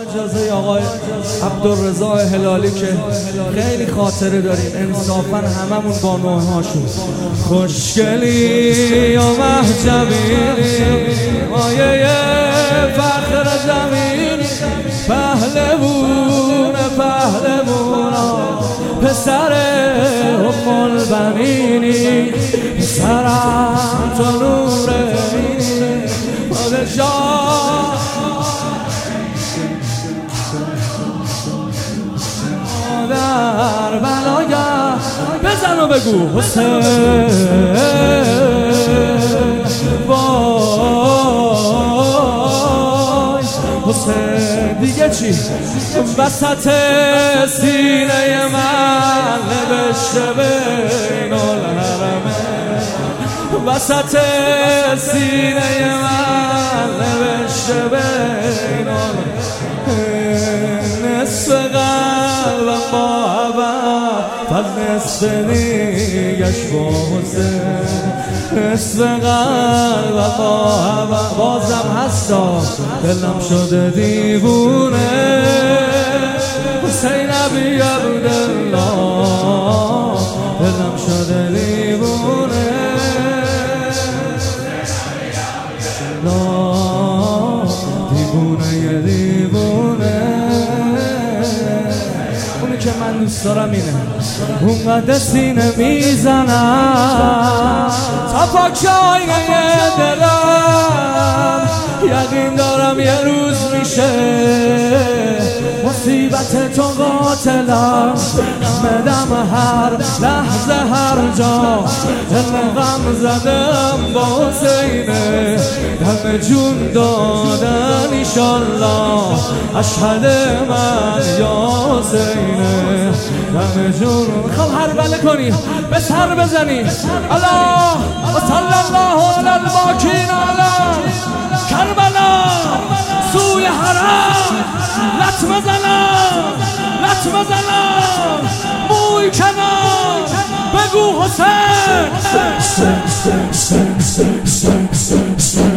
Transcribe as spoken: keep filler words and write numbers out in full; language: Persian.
اجازه آقای عبدالرضا هلالی که خیلی خاطره داریم انصافا هممون با نوعهاشون. خوشگلی و محجبینی مایه فخر زمینی، پهلوون پهلوونا پسر ام البنینی، پسرم تو نور عینی پادشاه در بلایا. بزن و بگو حسین وای حسین دیگه چی؟ وسط سینه من نوشته بین الحرمه، وسط سینه من نوشته بین الحرمه، نصف قلبم با عبد فقط نصف نیگش با حسین، نصف قلبم با عبد بازم هستا دلم شده دیوونه. حسین ابی عبدالله دلم شده دیوونه، دیوونه یه دیوونه. اونی که من دوست دارم اینه، اونقدر سینه میزنم تا پاک آینه دلم، یقین دارم یه روز میشه مصیبت تو قاتلم، بدم هر لحظه هر جا دل غم زدم با حسینه، دم جون دادن ایشالله اشهد من یا حسینه، دم جون. میخوام هر بله کنی به سر بزنی الله و صلی الله علی الباکین علی کربلا، سوی حرم لط بزنم لط بزنم موی کنم بگو حسین.